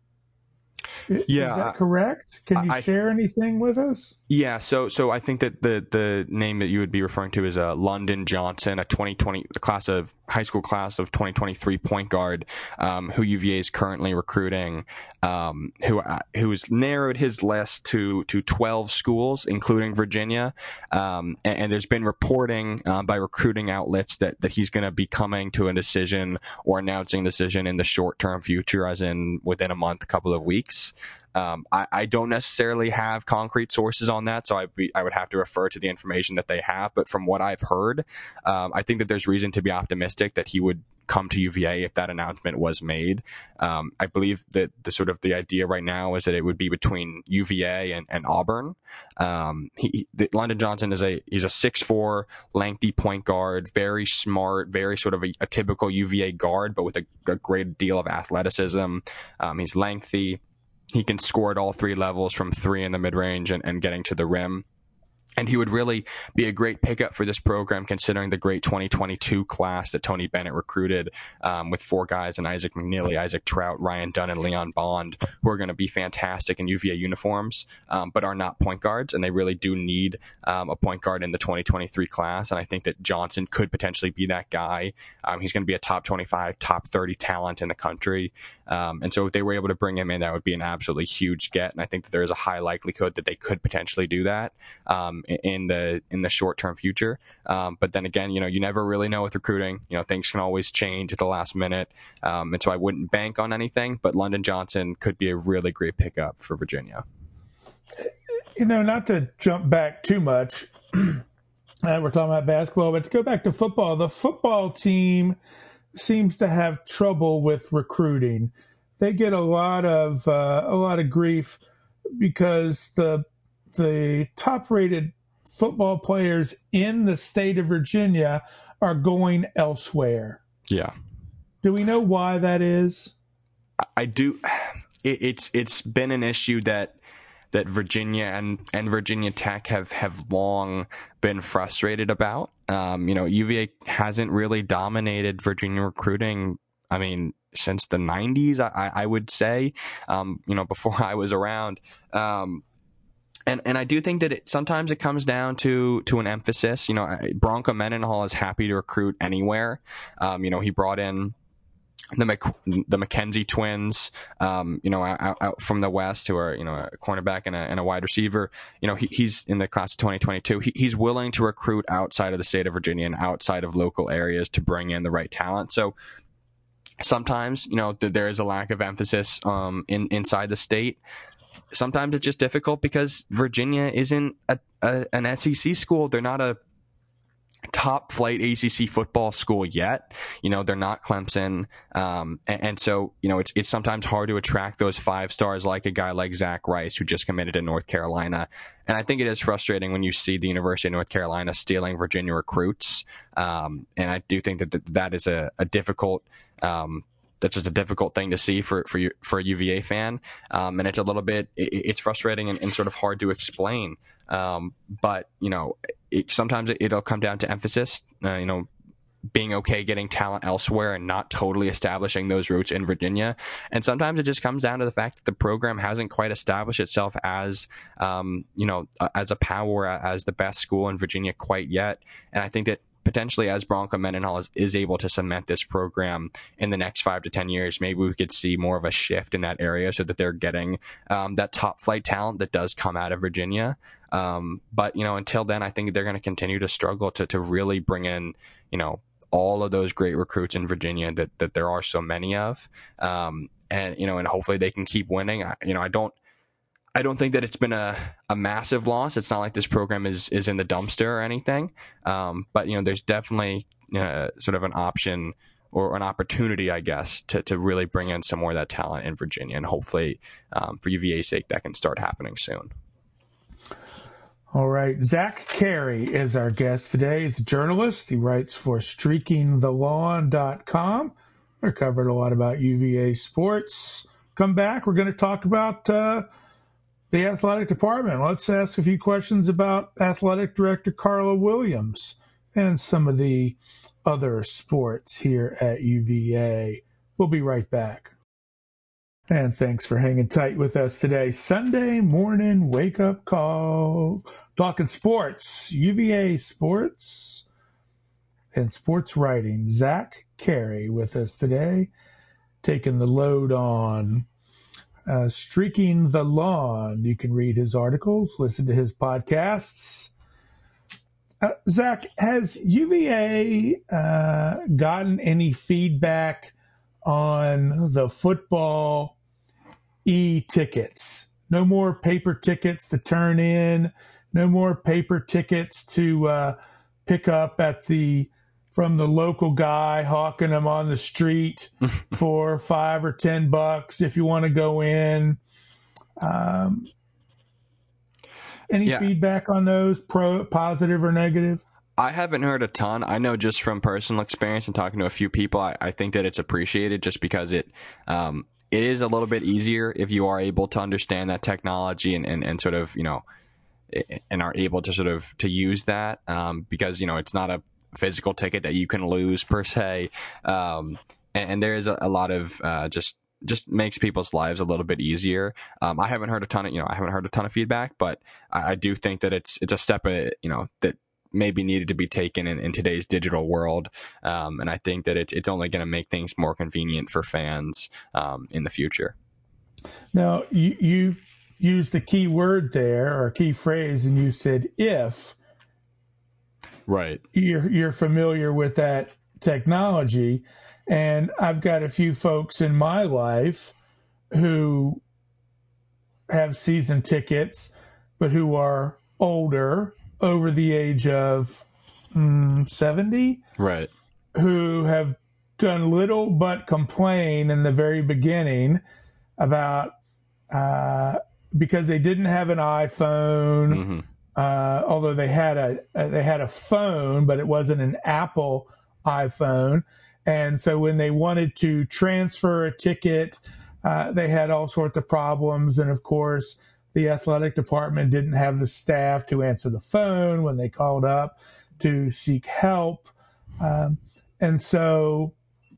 Yeah, is that correct? Can you I, share anything with us? Yeah, so so I think that the the name that you would be referring to is uh, London Johnson, a twenty twenty the class of high school class of twenty twenty-three point guard, um, who U V A is currently recruiting, um, who uh, who has narrowed his list to to twelve schools, including Virginia, um, and, and there's been reporting uh, by recruiting outlets that that he's going to be coming to a decision or announcing a decision in the short term future, as in within a month, a couple of weeks. Um, I, I don't necessarily have concrete sources on that, so I, be, I would have to refer to the information that they have. But from what I've heard, um, I think that there's reason to be optimistic that he would come to U V A if that announcement was made. Um, I believe that the sort of the idea right now is that it would be between U V A and, and Auburn. Um, he, the, London Johnson is a he's a six foot four lengthy point guard, very smart, very sort of a, a typical U V A guard, but with a, a great deal of athleticism. Um, he's lengthy. He can score at all three levels, from three in the mid-range and, and getting to the rim. And he would really be a great pickup for this program, considering the great twenty twenty-two class that Tony Bennett recruited, um, with four guys in Isaac McNeely, Isaac Trout, Ryan Dunn, and Leon Bond, who are going to be fantastic in U V A uniforms, um, but are not point guards. And they really do need um, a point guard in the twenty twenty-three class. And I think that Johnson could potentially be that guy. Um, he's going to be a top twenty-five, top thirty talent in the country. Um, and so if they were able to bring him in, that would be an absolutely huge get. And I think that there is a high likelihood that they could potentially do that Um, in the in the short term future. Um, but then again, you know, you never really know with recruiting. You know, things can always change at the last minute. Um, and so I wouldn't bank on anything, but London Johnson could be a really great pickup for Virginia. You know, not to jump back too much, uh, we're talking about basketball, but to go back to football, the football team seems to have trouble with recruiting. They get a lot of uh, a lot of grief because the the top rated football players in the state of Virginia are going elsewhere. Yeah. Do we know why that is? I do. It, it's it's been an issue that that Virginia and, and Virginia Tech have, have long been frustrated about. Um, you know, U V A hasn't really dominated Virginia recruiting, I mean, since the nineties, I, I would say, um, you know, before I was around. Um, And and I do think that it sometimes it comes down to to an emphasis. You know, Bronco Mendenhall is happy to recruit anywhere. Um, you know, he brought in the Mc, the McKenzie twins, um, you know, out, out from the West, who are, you know, a cornerback and a, and a wide receiver. You know, he, he's in the class of twenty twenty-two. He, he's willing to recruit outside of the state of Virginia and outside of local areas to bring in the right talent. So sometimes, you know, th- there is a lack of emphasis um, in inside the state. Sometimes it's just difficult because Virginia isn't a, a, an S E C school. They're not a top flight A C C football school yet. You know, they're not Clemson. Um, and, and so, you know, it's it's sometimes hard to attract those five stars like a guy like Zach Rice, who just committed to North Carolina. And I think it is frustrating when you see the University of North Carolina stealing Virginia recruits. Um, and I do think that th- that is a, a difficult um That's just a difficult thing to see for for you, for a U V A fan, um, and it's a little bit it, it's frustrating and, and sort of hard to explain. Um, but you know, it, sometimes it, it'll come down to emphasis. Uh, you know, being okay getting talent elsewhere and not totally establishing those roots in Virginia. And sometimes it just comes down to the fact that the program hasn't quite established itself as um, you know as a power, as the best school in Virginia quite yet. And I think that potentially as Bronco Mendenhall is, is able to cement this program in the next five to ten years, maybe we could see more of a shift in that area so that they're getting um, that top flight talent that does come out of Virginia. Um, but, you know, until then, I think they're going to continue to struggle to, to really bring in, you know, all of those great recruits in Virginia that, that there are so many of. Um, and, you know, and hopefully they can keep winning. I, you know, I don't, I don't think that it's been a, a massive loss. It's not like this program is, is in the dumpster or anything. Um, but, you know, there's definitely uh, sort of an option or an opportunity, I guess, to, to really bring in some more of that talent in Virginia. And hopefully um, for U V A's sake, that can start happening soon. All right. Zach Carey is our guest today. He's a journalist. He writes for streaking the lawn dot com. We're covered a lot about U V A sports. Come back. We're going to talk about uh, the athletic department. Let's ask a few questions about athletic director Carla Williams and some of the other sports here at U V A. We'll be right back. And thanks for hanging tight with us today. Sunday morning wake-up call. Talking sports, U V A sports, and sports writing. Zach Carey with us today, taking the load on uh, Streaking the Lawn. You can read his articles, listen to his podcasts. Uh, Zach, has U V A uh, gotten any feedback on the football e-tickets? No more paper tickets to turn in. No more paper tickets to uh, pick up at the from the local guy hawking them on the street for five or ten bucks if you want to go in. Um, any yeah. feedback on those, pro, positive or negative? I haven't heard a ton. I know just from personal experience and talking to a few people, I, I think that it's appreciated just because it um, it is a little bit easier if you are able to understand that technology and, and, and sort of, you know, and are able to sort of to use that um, because, you know, it's not a physical ticket that you can lose per se. Um, and, and there is a, a lot of uh, just just makes people's lives a little bit easier. Um, I haven't heard a ton of, you know, I haven't heard a ton of feedback, but I, I do think that it's, it's a step, uh, you know, that maybe needed to be taken in, in today's digital world. Um, and I think that it, it's only going to make things more convenient for fans um, in the future. Now, you, you used a key word there or a key phrase, and you said if. Right. You're, you're familiar with that technology. And I've got a few folks in my life who have season tickets, but who are older, over the age of mm, seventy, right, who have done little but complain in the very beginning about uh, because they didn't have an iPhone, mm-hmm. uh, although they had a they had a phone, but it wasn't an Apple iPhone. And so when they wanted to transfer a ticket, uh, they had all sorts of problems. And of course, the athletic department didn't have the staff to answer the phone when they called up to seek help. Um, and so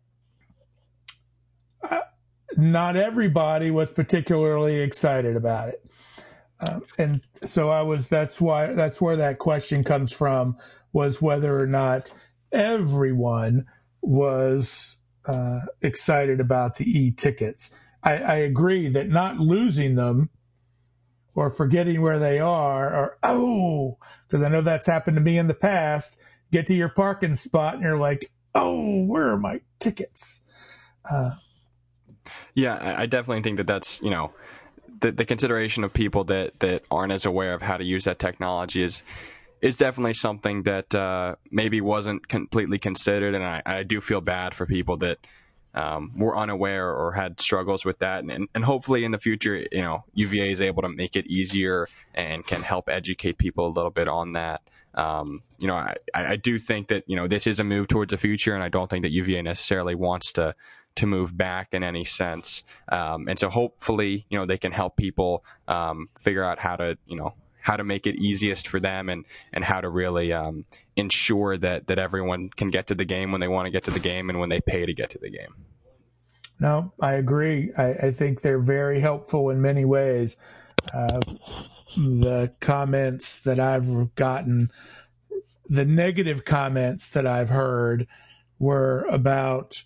uh, not everybody was particularly excited about it. Um, and so I was, that's why, that's where that question comes from, was whether or not everyone was uh, excited about the e-tickets. I, I agree that not losing them or forgetting where they are, or, oh, because I know that's happened to me in the past, get to your parking spot and you're like, oh, where are my tickets? Uh, yeah, I definitely think that that's, you know, the, the consideration of people that, that aren't as aware of how to use that technology is is definitely something that uh, maybe wasn't completely considered, and I, I do feel bad for people that um, were unaware or had struggles with that, and, and hopefully in the future, you know, U V A is able to make it easier and can help educate people a little bit on that. Um, you know, I, I do think that, you know, this is a move towards the future, and I don't think that U V A necessarily wants to to move back in any sense. Um, and so hopefully, you know, they can help people um, figure out how to, you know, how to make it easiest for them, and, and how to really um, ensure that, that everyone can get to the game when they want to get to the game and when they pay to get to the game. No, I agree. I, I think they're very helpful in many ways. Uh, the comments that I've gotten, the negative comments that I've heard were about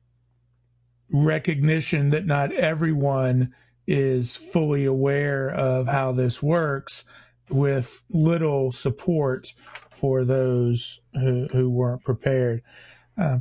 recognition that not everyone is fully aware of how this works, with little support for those who, who weren't prepared. Uh,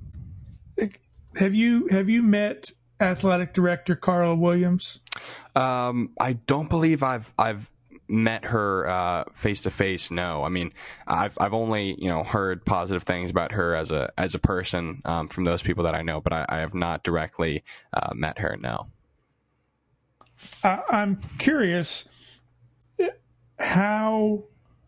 have you have you met athletic director Carla Williams? Um, I don't believe I've I've met her uh, face to face. No, I mean I've I've only you know heard positive things about her as a as a person um, from those people that I know, but I, I have not directly uh, met her. No. I, I'm curious how,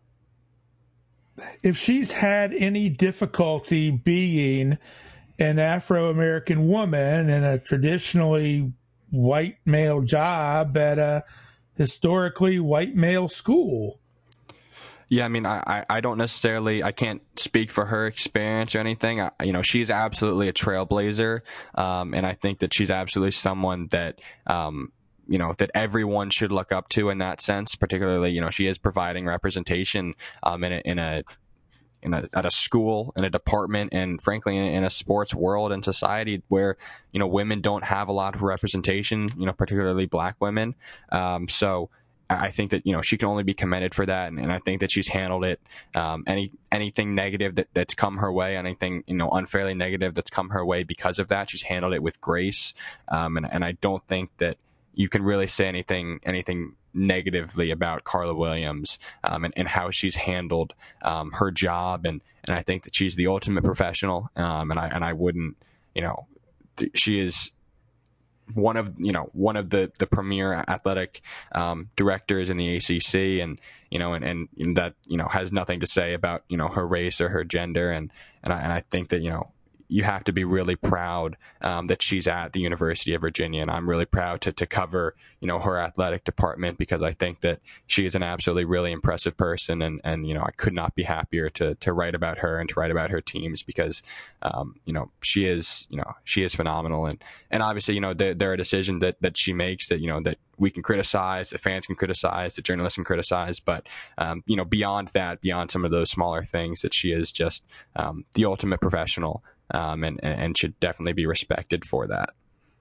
if she's had any difficulty being an Afro-American woman in a traditionally white male job at a historically white male school. Yeah, I mean, I, I don't necessarily, I can't speak for her experience or anything. I, you know, she's absolutely a trailblazer, um, and I think that she's absolutely someone that, um, you know, that everyone should look up to in that sense. Particularly, you know, she is providing representation um, in a, in a in a at a school, in a department, and frankly, in, in a sports world and society where you know women don't have a lot of representation. You know, particularly Black women. Um, so. I think that, you know, she can only be commended for that. And, and I think that she's handled it. Um, any, anything negative that, that's come her way, anything, you know, unfairly negative that's come her way because of that, she's handled it with grace. Um, and, and I don't think that you can really say anything, anything negatively about Carla Williams, um, and, and how she's handled, um, her job. And, and I think that she's the ultimate professional. Um, and I, and I wouldn't, you know, th- she is, one of you know one of the, the premier athletic um, directors in the A C C, and you know and, and that you know has nothing to say about you know her race or her gender, and and I, and I think that you know you have to be really proud um, that she's at the University of Virginia. And I'm really proud to, to cover, you know, her athletic department, because I think that she is an absolutely really impressive person. And, and you know, I could not be happier to to write about her and to write about her teams, because, um, you know, she is, you know, she is phenomenal. And, and obviously, you know, there, there are decisions that, that she makes that, you know, that we can criticize, the fans can criticize, the journalists can criticize, but, um, you know, beyond that, beyond some of those smaller things, that she is just um, the ultimate professional, um, and, and should definitely be respected for that.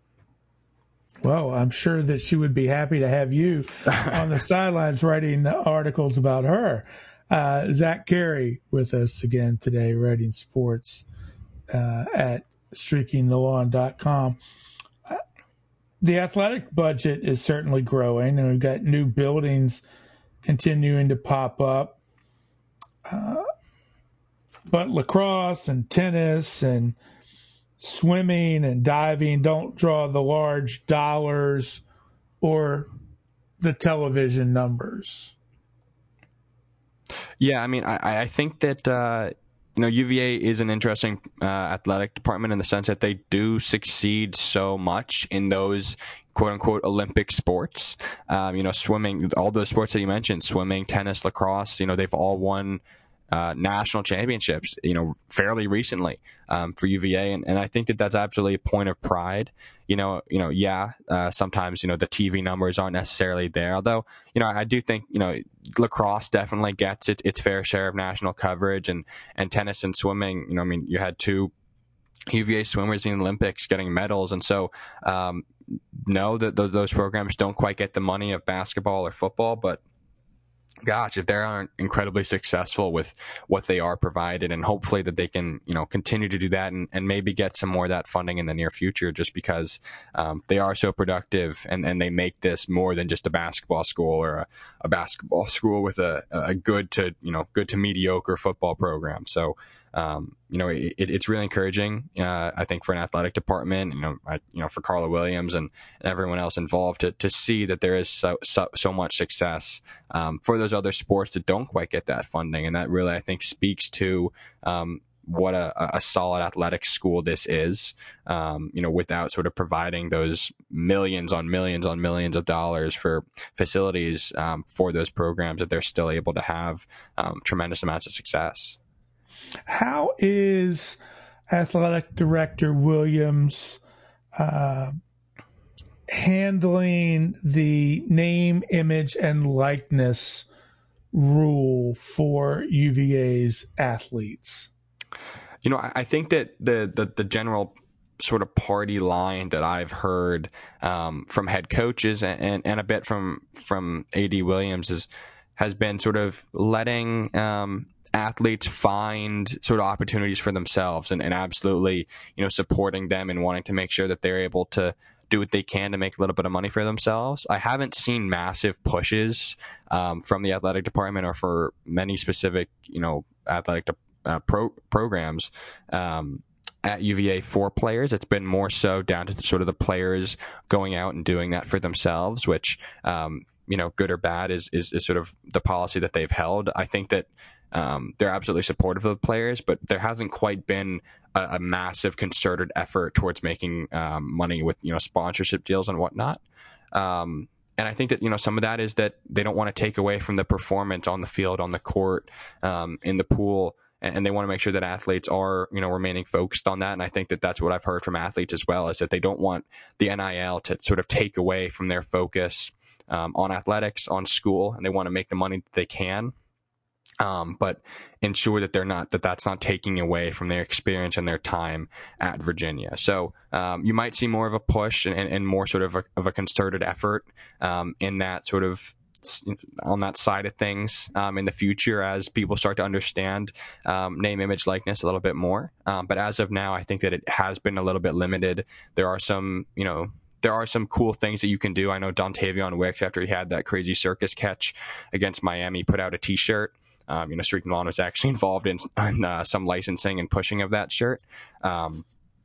Well, I'm sure that she would be happy to have you on the sidelines writing articles about her. Uh, Zach Carey with us again today, writing sports uh, at streaking the lawn dot com. Uh, the athletic budget is certainly growing, and we've got new buildings continuing to pop up. Uh, but lacrosse and tennis and swimming and diving don't draw the large dollars or the television numbers. Yeah, I mean, I, I think that, uh, you know, U V A is an interesting uh, athletic department in the sense that they do succeed so much in those quote unquote Olympic sports. Um, you know, swimming, all those sports that you mentioned, swimming, tennis, lacrosse, you know, they've all won Uh, national championships, you know, fairly recently um, for U V A, and, and I think that that's absolutely a point of pride. You know, you know, yeah, uh, sometimes you know the T V numbers aren't necessarily there, although you know I do think you know lacrosse definitely gets it, its fair share of national coverage, and and tennis and swimming. You know, I mean, you had two U V A swimmers in the Olympics getting medals, and so um, no, that th- those programs don't quite get the money of basketball or football, but gosh, if they aren't incredibly successful with what they are provided, and hopefully that they can, you know, continue to do that and, and maybe get some more of that funding in the near future, just because um, they are so productive, and, and they make this more than just a basketball school or a, a basketball school with a, a good to, you know, good to mediocre football program. So, um, you know, it, it's really encouraging, uh, I think, for an athletic department, you know, I, you know, for Carla Williams and, and everyone else involved to, to see that there is so, so, so much success um, for those other sports that don't quite get that funding. And that really, I think, speaks to um, what a, a solid athletic school this is, um, you know, without sort of providing those millions on millions on millions of dollars for facilities um, for those programs, that they're still able to have um, tremendous amounts of success. How is Athletic Director Williams uh, handling the name, image, and likeness rule for U V A's athletes? You know, I, I think that the, the the general sort of party line that I've heard um, from head coaches and, and, and a bit from from A D Williams is has been sort of letting um, athletes find sort of opportunities for themselves, and, and absolutely, you know, supporting them and wanting to make sure that they're able to do what they can to make a little bit of money for themselves. I haven't seen massive pushes um, from the athletic department or for many specific, you know, athletic de- uh, pro- programs um, at U V A for players. It's been more so down to sort of the players going out and doing that for themselves, which, um, you know, good or bad is, is, is sort of the policy that they've held. I think that Um, they're absolutely supportive of the players, but there hasn't quite been a, a massive concerted effort towards making um, money with, you know, sponsorship deals and whatnot. Um, and I think that, you know, some of that is that they don't want to take away from the performance on the field, on the court, um, in the pool, and, and they want to make sure that athletes are, you know, remaining focused on that. And I think that that's what I've heard from athletes as well, is that they don't want the N I L to sort of take away from their focus um, on athletics, on school, and they want to make the money that they can. Um, but ensure that they're not, that that's not taking away from their experience and their time at Virginia. So um, you might see more of a push and, and more sort of a, of a concerted effort um, in that sort of on that side of things um, in the future as people start to understand um, name, image, likeness a little bit more. Um, but as of now, I think that it has been a little bit limited. There are some, you know, there are some cool things that you can do. I know Dontavion Wicks, after he had that crazy circus catch against Miami, put out a T-shirt. Um, you know, Streaking the Lawn was actually involved in, in uh, some licensing and pushing of that shirt. Um,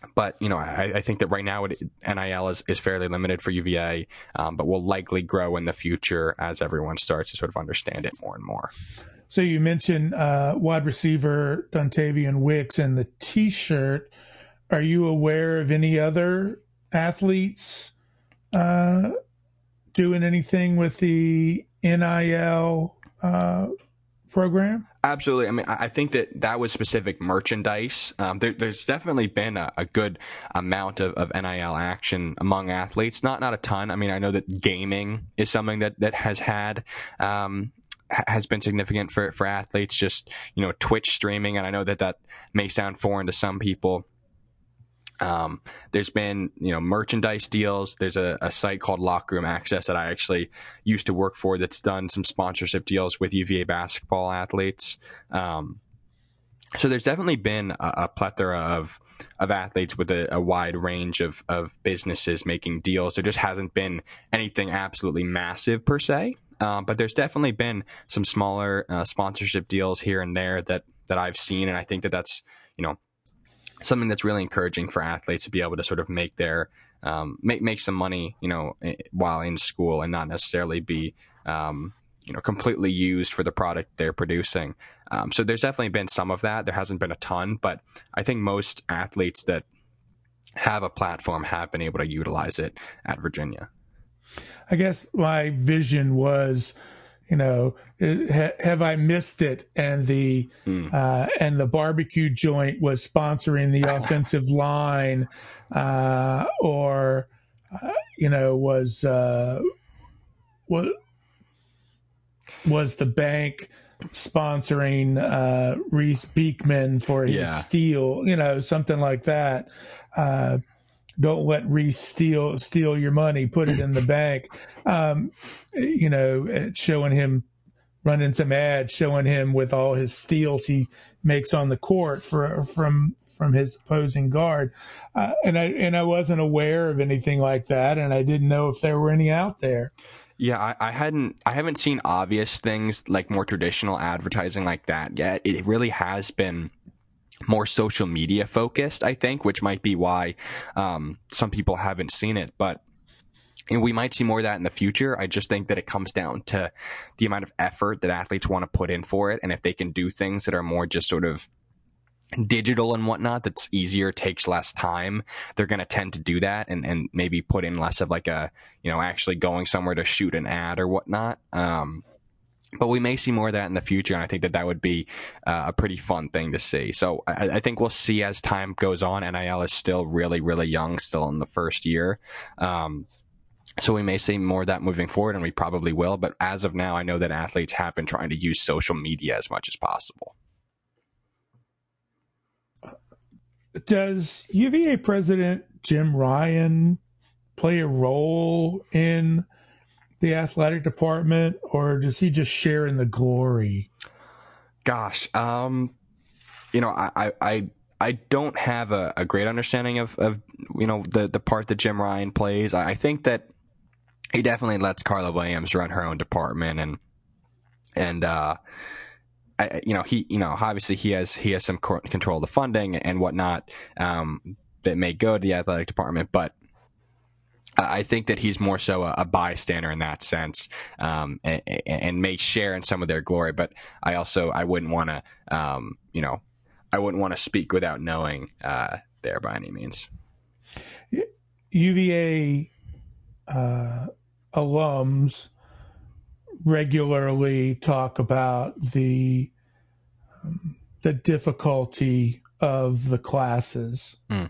But, you know, I, I think that right now it, N I L is, is fairly limited for U V A, um, but will likely grow in the future as everyone starts to sort of understand it more and more. So you mentioned uh, wide receiver Dontavian Wicks and the T-shirt. Are you aware of any other athletes uh, doing anything with the N I L uh, program? Absolutely. I mean, I think that that was specific merchandise. Um, there, there's definitely been a, a good amount of, of N I L action among athletes. Not not a ton. I mean, I know that gaming is something that, that has had um, has been significant for, for athletes. Just, you know, Twitch streaming, and I know that that may sound foreign to some people. Um, there's been, you know, merchandise deals. There's a, a site called Locker Room Access that I actually used to work for that's done some sponsorship deals with U V A basketball athletes. Um, so there's definitely been a, a plethora of of athletes with a, a wide range of, of businesses making deals. There just hasn't been anything absolutely massive per se, um, but there's definitely been some smaller uh, sponsorship deals here and there that that I've seen, and I think that that's, you know, something that's really encouraging for athletes to be able to sort of make their um, make make some money, you know, while in school and not necessarily be um, you know completely used for the product they're producing. Um, so there's definitely been some of that. There hasn't been a ton, but I think most athletes that have a platform have been able to utilize it at Virginia. I guess my vision was, you know, have I missed it? And the mm. uh, and the barbecue joint was sponsoring the offensive line, uh, or uh, you know, was uh, was was the bank sponsoring uh, Reese Beekman for his yeah. steal? You know, something like that. Uh, Don't let Reese steal steal your money. Put it in the bank. Um, you know, showing him running some ads, showing him with all his steals he makes on the court for from from his opposing guard. Uh, and I and I wasn't aware of anything like that, and I didn't know if there were any out there. Yeah, I, I hadn't I haven't seen obvious things like more traditional advertising like that yet. It really has been more social media focused, I think, which might be why um, some people haven't seen it. But and we might see more of that in the future. I just think that it comes down to the amount of effort that athletes want to put in for it. And if they can do things that are more just sort of digital and whatnot, that's easier, takes less time, they're going to tend to do that and, and maybe put in less of like a, you know, actually going somewhere to shoot an ad or whatnot. Um, But we may see more of that in the future, and I think that that would be uh, a pretty fun thing to see. So I, I think we'll see as time goes on. N I L is still really, really young, still in the first year. Um, so we may see more of that moving forward, and we probably will. But as of now, I know that athletes have been trying to use social media as much as possible. Does U V A President Jim Ryan play a role in the athletic department, or does he just share in the glory? Gosh, um, you know, I, I, I don't have a, a great understanding of, of, you know, the, the part that Jim Ryan plays. I think that he definitely lets Carla Williams run her own department, and, and, uh, I, you know, he, you know, obviously he has, he has some control of the funding and whatnot, um, that may go to the athletic department, but I think that he's more so a, a bystander in that sense, um, and, and may share in some of their glory. But I also, I wouldn't want to, um, you know, I wouldn't want to speak without knowing uh, there by any means. U V A uh, alums regularly talk about the um, the difficulty of the classes. Mm.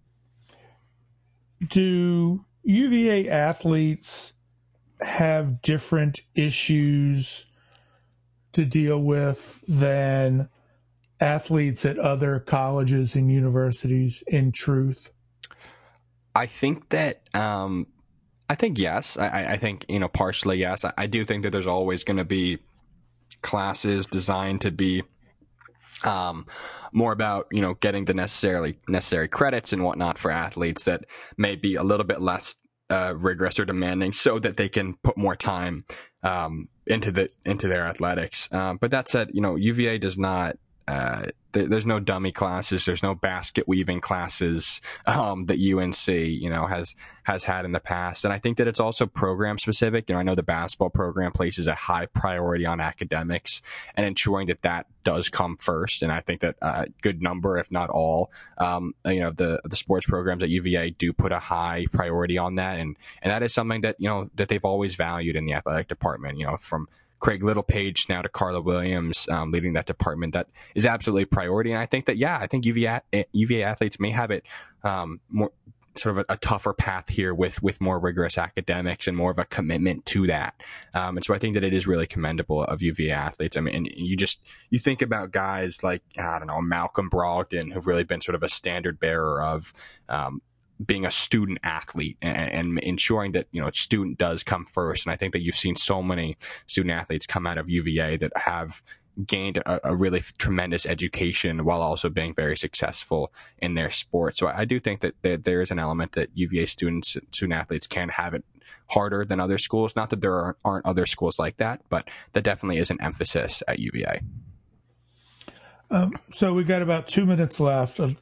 Do U V A athletes have different issues to deal with than athletes at other colleges and universities, in truth? I think that, um, I think yes. I, I think, you know, partially yes. I, I do think that there's always going to be classes designed to be Um, more about, you know, getting the necessarily necessary credits and whatnot for athletes that may be a little bit less uh, rigorous or demanding, so that they can put more time um, into the into their athletics. Um, but that said, you know, U V A does not uh, th- there's no dummy classes. There's no basket weaving classes um, that U N C, you know, has has had in the past. And I think that it's also program specific. You know, I know the basketball program places a high priority on academics and ensuring that that does come first. And I think that a good number, if not all, um, you know, the the sports programs at U V A do put a high priority on that. And and that is something that, you know, that they've always valued in the athletic department, you know, from Craig Littlepage now to Carla Williams um, leading that department. That is absolutely a priority. And I think that, yeah, I think U V A, U V A athletes may have it um, more sort of a, a tougher path here with with more rigorous academics and more of a commitment to that. Um, and so I think that it is really commendable of U V A athletes. I mean, and you just, you think about guys like, I don't know, Malcolm Brogdon, who've really been sort of a standard bearer of um, being a student athlete and, and ensuring that, you know, student does come first. And I think that you've seen so many student athletes come out of U V A that have gained a, a really tremendous education while also being very successful in their sport. So I do think that there, there is an element that U V A students, student athletes can have it harder than other schools. Not that there aren't, aren't other schools like that, but that definitely is an emphasis at U V A. Um, so we got about two minutes left. Of,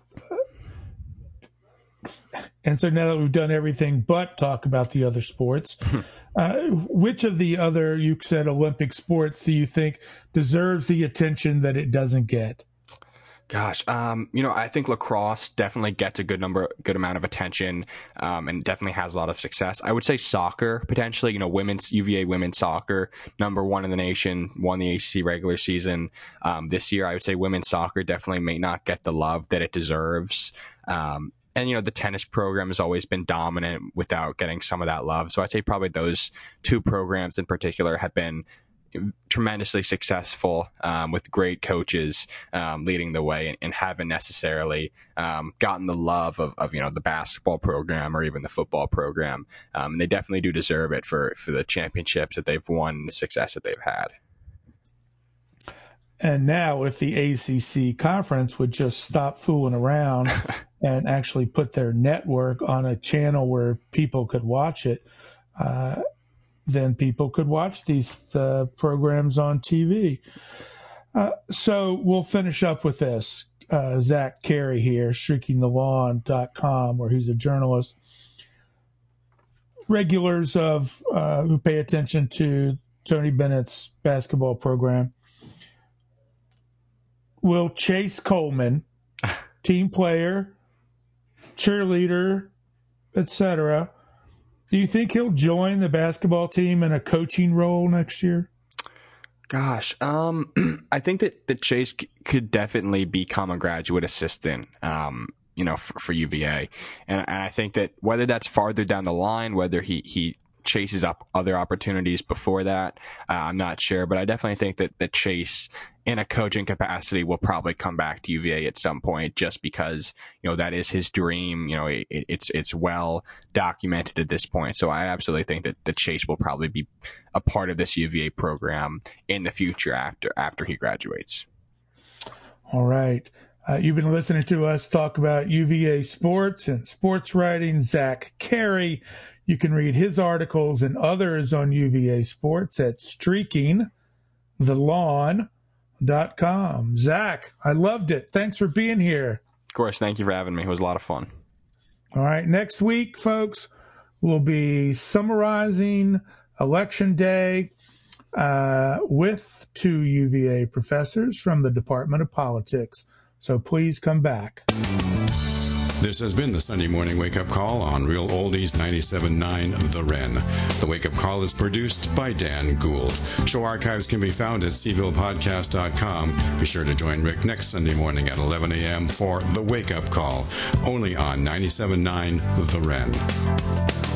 and so now that we've done everything but talk about the other sports, uh, which of the other, you said, Olympic sports do you think deserves the attention that it doesn't get? Gosh, um, you know, I think lacrosse definitely gets a good number, good amount of attention, um, and definitely has a lot of success. I would say soccer, potentially, you know, women's, U V A women's soccer, number one in the nation, won the A C C regular season um, this year. I would say women's soccer definitely may not get the love that it deserves. Um, and, you know, the tennis program has always been dominant without getting some of that love. So I'd say probably those two programs in particular have been tremendously successful um, with great coaches um, leading the way and, and haven't necessarily um, gotten the love of, of, you know, the basketball program or even the football program. Um, and they definitely do deserve it for, for the championships that they've won and the success that they've had. And now if the A C C conference would just stop fooling around and actually put their network on a channel where people could watch it, uh, then people could watch these uh, programs on T V. Uh, so we'll finish up with this. Uh, Zach Carey here, streaking the lawn dot com, where he's a journalist. Regulars of uh, who pay attention to Tony Bennett's basketball program. Will Chase Coleman, team player, cheerleader, et cetera, do you think he'll join the basketball team in a coaching role next year? Gosh, um, I think that, that Chase c- could definitely become a graduate assistant, um, you know, for, for U V A. And, and I think that whether that's farther down the line, whether he, he chases up other opportunities before that, uh, I'm not sure. But I definitely think that, that Chase, in a coaching capacity, will probably come back to U V A at some point, just because, you know, that is his dream. You know, it, it's it's well documented at this point. So I absolutely think that, that Chase will probably be a part of this U V A program in the future after after he graduates. All right. Uh, you've been listening to us talk about U V A sports and sports writing. Zach Carey. You can read his articles and others on U V A sports at streaking the lawn dot com. Zach, I loved it. Thanks for being here. Of course. Thank you for having me. It was a lot of fun. All right. Next week, folks, we'll be summarizing Election Day uh, with two U V A professors from the Department of Politics. So please come back. This has been the Sunday Morning Wake Up Call on Real Oldies ninety-seven point nine The Wren. The Wake Up Call is produced by Dan Gould. Show archives can be found at c ville podcast dot com. Be sure to join Rick next Sunday morning at eleven a.m. for The Wake Up Call, only on ninety-seven point nine The Wren.